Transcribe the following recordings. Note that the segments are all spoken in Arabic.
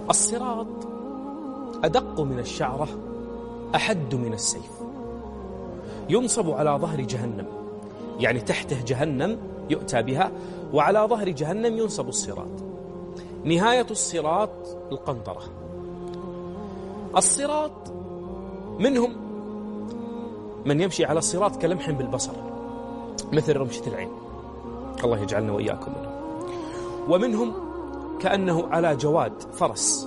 الصراط أدق من الشعرة، أحد من السيف، ينصب على ظهر جهنم، يعني تحته جهنم يؤتى بها، وعلى ظهر جهنم ينصب الصراط. نهاية الصراط القنطرة. الصراط منهم من يمشي على الصراط كلمح بالبصر، مثل رمشة العين، الله يجعلنا وإياكم منهم. ومنهم كأنه على جواد فرس،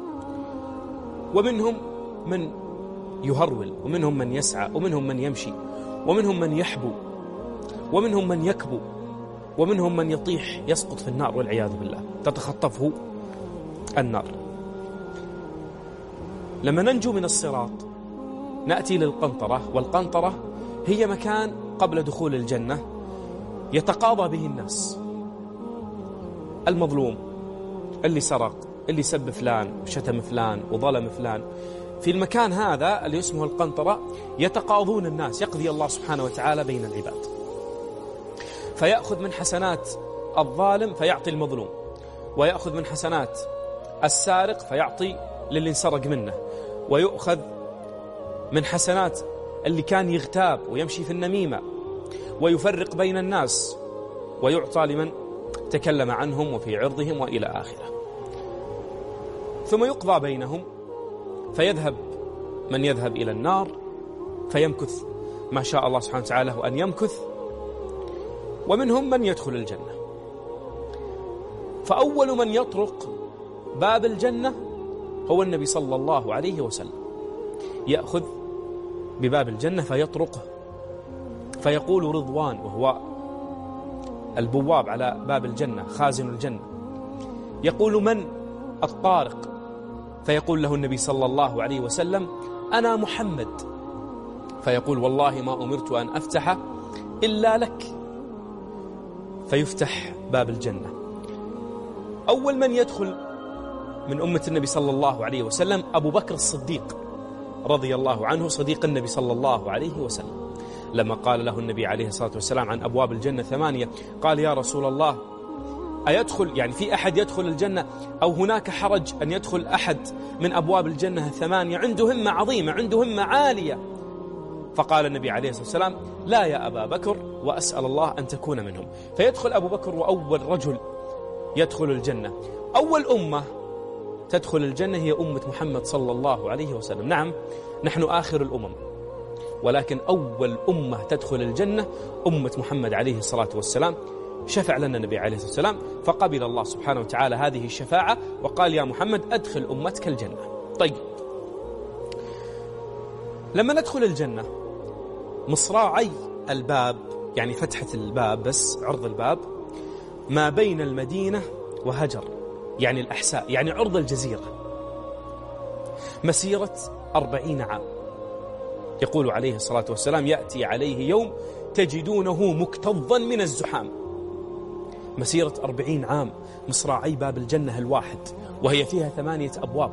ومنهم من يهرول، ومنهم من يسعى، ومنهم من يمشي، ومنهم من يحبو، ومنهم من يكبو، ومنهم من يطيح يسقط في النار والعياذ بالله، تتخطفه النار. لما ننجو من الصراط نأتي للقنطرة، والقنطرة هي مكان قبل دخول الجنة يتقاضى به الناس، المظلوم، اللي سرق، اللي سب فلان وشتم فلان وظلم فلان، في المكان هذا اللي اسمه القنطرة يتقاضون الناس، يقضي الله سبحانه وتعالى بين العباد، فيأخذ من حسنات الظالم فيعطي المظلوم، ويأخذ من حسنات السارق فيعطي للي انسرق منه، ويؤخذ من حسنات اللي كان يغتاب ويمشي في النميمة ويفرق بين الناس، ويعطى لمن تكلم عنهم وفي عرضهم وإلى آخره. ثم يقضى بينهم، فيذهب من يذهب إلى النار فيمكث ما شاء الله سبحانه وتعالى أن يمكث، ومنهم من يدخل الجنة. فأول من يطرق باب الجنة هو النبي صلى الله عليه وسلم، يأخذ بباب الجنة فيطرقه، فيقول رضوان، وهو البواب على باب الجنة، خازن الجنة، يقول من الطارق؟ فيقول له النبي صلى الله عليه وسلم أنا محمد، فيقول والله ما أمرت أن أفتح إلا لك، فيفتح باب الجنة. أول من يدخل من أمة النبي صلى الله عليه وسلم أبو بكر الصديق رضي الله عنه، صديق النبي صلى الله عليه وسلم، لما قال له النبي عليه الصلاة والسلام عن أبواب الجنة 8، قال يا رسول الله أيدخل، يعني في أحد يدخل الجنة، أو هناك حرج أن يدخل أحد من أبواب الجنة 8؟ عنده همة عظيمة، عنده همة عالية. فقال النبي عليه الصلاة والسلام لا يا أبا بكر، وأسأل الله أن تكون منهم. فيدخل أبو بكر، وأول رجل يدخل الجنة. أول أمة تدخل الجنة هي أمة محمد صلى الله عليه وسلم. نعم نحن آخر الأمم، ولكن أول أمة تدخل الجنة أمة محمد عليه الصلاة والسلام. شفع لنا النبي عليه الصلاة والسلام، فقبل الله سبحانه وتعالى هذه الشفاعة وقال يا محمد أدخل أمتك الجنة. طيب، لما ندخل الجنة مصراعي الباب، يعني فتحة الباب بس عرض الباب، ما بين المدينة وهجر، يعني الأحساء، يعني عرض الجزيرة، مسيرة 40 عام. يقول عليه الصلاة والسلام يأتي عليه يوم تجدونه مكتظا من الزحام. مسيرة 40 عام مصراعي باب الجنة الواحد، وهي فيها 8 أبواب،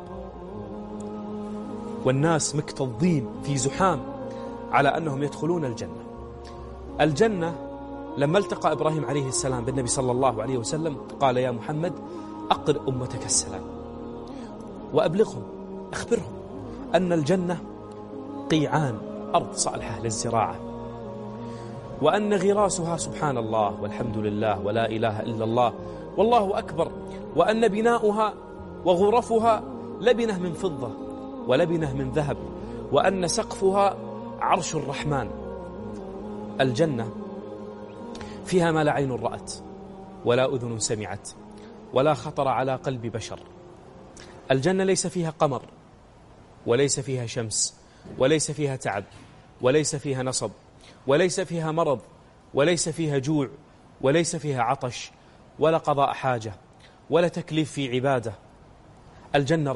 والناس مكتظين في زحام على أنهم يدخلون الجنة. الجنة لما التقى إبراهيم عليه السلام بالنبي صلى الله عليه وسلم قال يا محمد أقر أمتك السلام، وأبلغهم، أخبرهم أن الجنة قيعان، أرض صالحة للزراعة، وأن غراسها سبحان الله والحمد لله ولا إله إلا الله والله أكبر، وأن بناؤها وغرفها لبنة من فضة ولبنة من ذهب، وأن سقفها عرش الرحمن. الجنة فيها ما لا عين رأت ولا أذن سمعت ولا خطر على قلب بشر. الجنة ليس فيها قمر، وليس فيها شمس، وليس فيها تعب، وليس فيها نصب، وليس فيها مرض، وليس فيها جوع، وليس فيها عطش، ولا قضاء حاجة، ولا تكليف في عبادة. الجنة